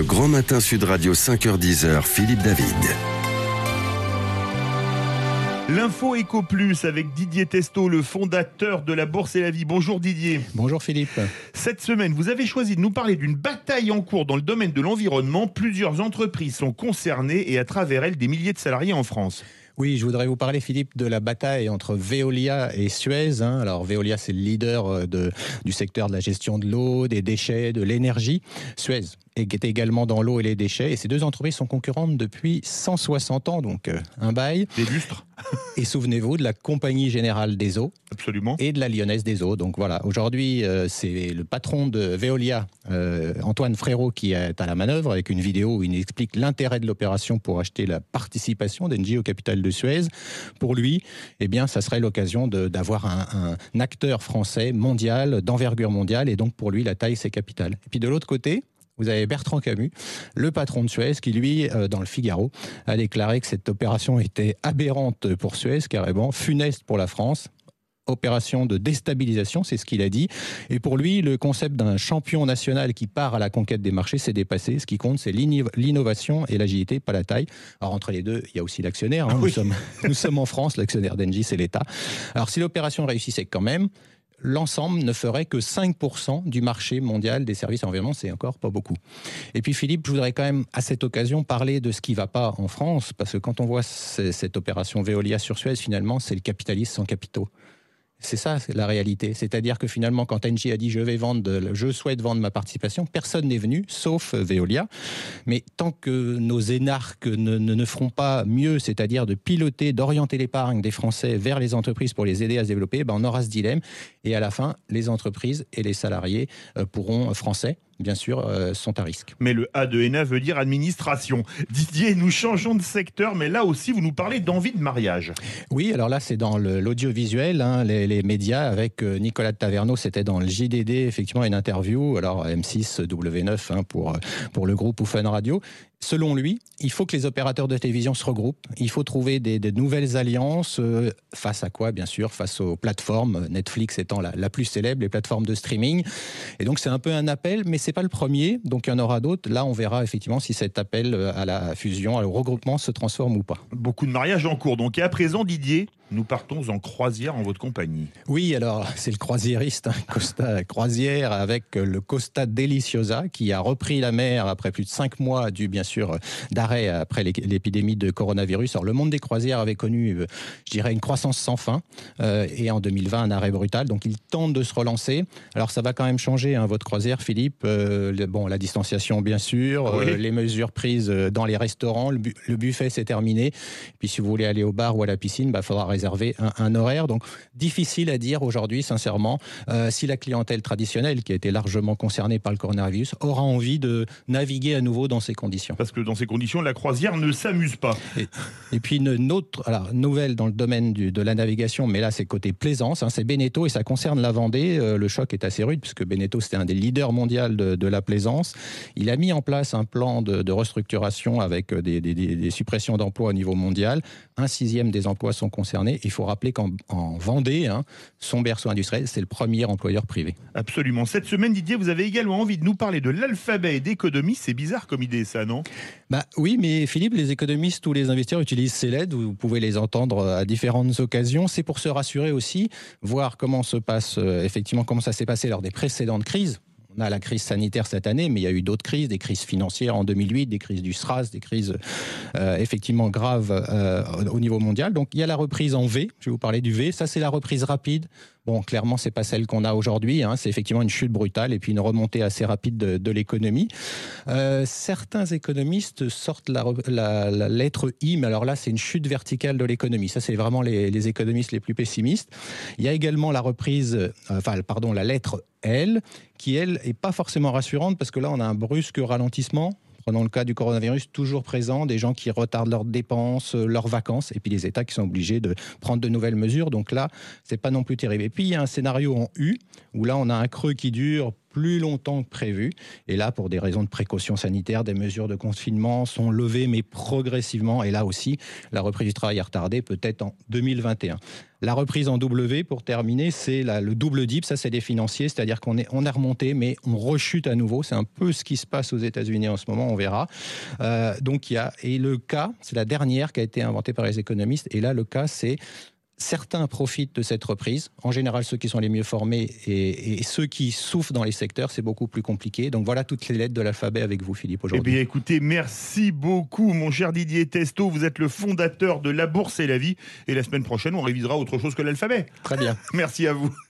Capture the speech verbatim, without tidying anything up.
Le Grand Matin Sud Radio cinq heures dix, Philippe David. L'info Éco Plus avec Didier Testo, le fondateur de la Bourse et la Vie. Bonjour Didier. Bonjour Philippe. Cette semaine, vous avez choisi de nous parler d'une bataille en cours dans le domaine de l'environnement. Plusieurs entreprises sont concernées et à travers elles, des milliers de salariés en France. Oui, je voudrais vous parler, Philippe, de la bataille entre Veolia et Suez. Hein. Alors, Veolia, c'est le leader de, du secteur de la gestion de l'eau, des déchets, de l'énergie. Suez est également dans l'eau et les déchets. Et ces deux entreprises sont concurrentes depuis cent soixante ans, donc euh, un bail. Des lustres. Et souvenez-vous de la Compagnie Générale des Eaux. Absolument. Et de la Lyonnaise des Eaux. Donc voilà, aujourd'hui, euh, c'est le patron de Veolia, euh, Antoine Frérot, qui est à la manœuvre avec une vidéo où il explique l'intérêt de l'opération pour acheter la participation d'Engie au capital de Suez. Pour lui, eh bien, ça serait l'occasion de, d'avoir un, un acteur français mondial, d'envergure mondiale. Et donc, pour lui, la taille, c'est capital. Et puis de l'autre côté, vous avez Bertrand Camus, le patron de Suez, qui lui, dans le Figaro, a déclaré que cette opération était aberrante pour Suez, carrément funeste pour la France. Opération de déstabilisation, c'est ce qu'il a dit. Et pour lui, le concept d'un champion national qui part à la conquête des marchés s'est dépassé. Ce qui compte, c'est l'innovation et l'agilité, pas la taille. Alors entre les deux, il y a aussi l'actionnaire. Hein. Nous, oui. sommes, nous sommes en France, l'actionnaire d'Engie, c'est l'État. Alors si l'opération réussissait quand même, l'ensemble ne ferait que cinq pour cent du marché mondial des services environnementaux, c'est encore pas beaucoup. Et puis Philippe, je voudrais quand même à cette occasion parler de ce qui ne va pas en France, parce que quand on voit cette opération Veolia sur Suez, finalement, c'est le capitalisme sans capitaux. C'est ça, c'est la réalité. C'est-à-dire que finalement, quand Engie a dit « je vais vendre, je souhaite vendre ma participation », personne n'est venu, sauf Veolia. Mais tant que nos énarques ne, ne, ne feront pas mieux, c'est-à-dire de piloter, d'orienter l'épargne des Français vers les entreprises pour les aider à se développer, ben on aura ce dilemme. Et à la fin, les entreprises et les salariés euh, pourront, français, bien sûr, euh, sont à risque. Mais le A de E N A veut dire administration. Didier, nous changeons de secteur, mais là aussi, vous nous parlez d'envie de mariage. Oui, alors là, c'est dans le, l'audiovisuel, hein, les, les médias, avec euh, Nicolas de Taverneau, c'était dans le J D D, effectivement, une interview, alors M six, W neuf, hein, pour, pour le groupe ou Fun Radio. Selon lui, il faut que les opérateurs de télévision se regroupent. Il faut trouver des, des nouvelles alliances. Euh, face à quoi, bien sûr? Face aux plateformes, Netflix étant la, la plus célèbre, les plateformes de streaming. Et donc, c'est un peu un appel, mais c'est pas le premier. Donc, il y en aura d'autres. Là, on verra effectivement si cet appel à la fusion, au regroupement se transforme ou pas. Beaucoup de mariages en cours. Donc, et à présent, Didier, nous partons en croisière en votre compagnie. Oui, alors, c'est le croisiériste, hein, Costa Croisière, avec le Costa Deliciosa, qui a repris la mer après plus de cinq mois du, bien sûr, d'arrêt après l'épidémie de coronavirus. Alors, le monde des croisières avait connu, je dirais, une croissance sans fin, euh, et en deux mille vingt, un arrêt brutal. Donc, il tente de se relancer. Alors, ça va quand même changer, hein, votre croisière, Philippe. Euh, le, bon, la distanciation, bien sûr, oui. euh, les mesures prises dans les restaurants, le, bu le buffet, c'est terminé. Puis, si vous voulez aller au bar ou à la piscine, il bah, faudra réserver un, un horaire. Donc, difficile à dire aujourd'hui, sincèrement, euh, si la clientèle traditionnelle, qui a été largement concernée par le coronavirus, aura envie de naviguer à nouveau dans ces conditions. Parce que dans ces conditions, la croisière ne s'amuse pas. Et, et puis une autre alors, nouvelle dans le domaine du, de la navigation, mais là c'est côté plaisance, hein, c'est Beneteau et ça concerne la Vendée. Euh, le choc est assez rude puisque Beneteau c'était un des leaders mondiaux de, de la plaisance. Il a mis en place un plan de, de restructuration avec des, des, des suppressions d'emplois au niveau mondial. Un sixième des emplois sont concernés. Il faut rappeler qu'en en Vendée, hein, son berceau industriel, c'est le premier employeur privé. Absolument. Cette semaine, Didier, vous avez également envie de nous parler de l'alphabet et d'économie. C'est bizarre comme idée ça, non ? Bah oui, mais Philippe, les économistes ou les investisseurs utilisent ces lettres, vous pouvez les entendre à différentes occasions. C'est pour se rassurer aussi, voir comment se passe, euh, effectivement, comment ça s'est passé lors des précédentes crises. On a la crise sanitaire cette année, mais il y a eu d'autres crises, des crises financières en deux mille huit, des crises du SRAS, des crises euh, effectivement graves euh, au niveau mondial. Donc il y a la reprise en V, je vais vous parler du V, ça c'est la reprise rapide. Bon, clairement, c'est pas celle qu'on a aujourd'hui. Hein. C'est effectivement une chute brutale et puis une remontée assez rapide de, de l'économie. Euh, certains économistes sortent la, la, la lettre I, mais alors là, c'est une chute verticale de l'économie. Ça, c'est vraiment les, les économistes les plus pessimistes. Il y a également la reprise, euh, enfin, pardon, la lettre L, qui, elle, est pas forcément rassurante parce que là, on a un brusque ralentissement. Prenons le cas du coronavirus, toujours présent, des gens qui retardent leurs dépenses, leurs vacances, et puis les États qui sont obligés de prendre de nouvelles mesures. Donc là, c'est pas non plus terrible. Et puis, il y a un scénario en U, où là, on a un creux qui dure plus longtemps que prévu. Et là, pour des raisons de précaution sanitaire, des mesures de confinement sont levées, mais progressivement. Et là aussi, la reprise du travail est retardée, peut-être en deux mille vingt et un. La reprise en W, pour terminer, c'est la, le double dip, ça c'est des financiers, c'est-à-dire qu'on est, on est remonté, mais on rechute à nouveau. C'est un peu ce qui se passe aux États-Unis en ce moment, on verra. Euh, donc il y a, et le cas, c'est la dernière qui a été inventée par les économistes, et là le cas c'est certains profitent de cette reprise, en général ceux qui sont les mieux formés et, et ceux qui souffrent dans les secteurs, c'est beaucoup plus compliqué. Donc voilà toutes les lettres de l'alphabet avec vous Philippe aujourd'hui. Eh bien écoutez, merci beaucoup mon cher Didier Testo, vous êtes le fondateur de La Bourse et la Vie et la semaine prochaine on révisera autre chose que l'alphabet. Très bien. Merci à vous.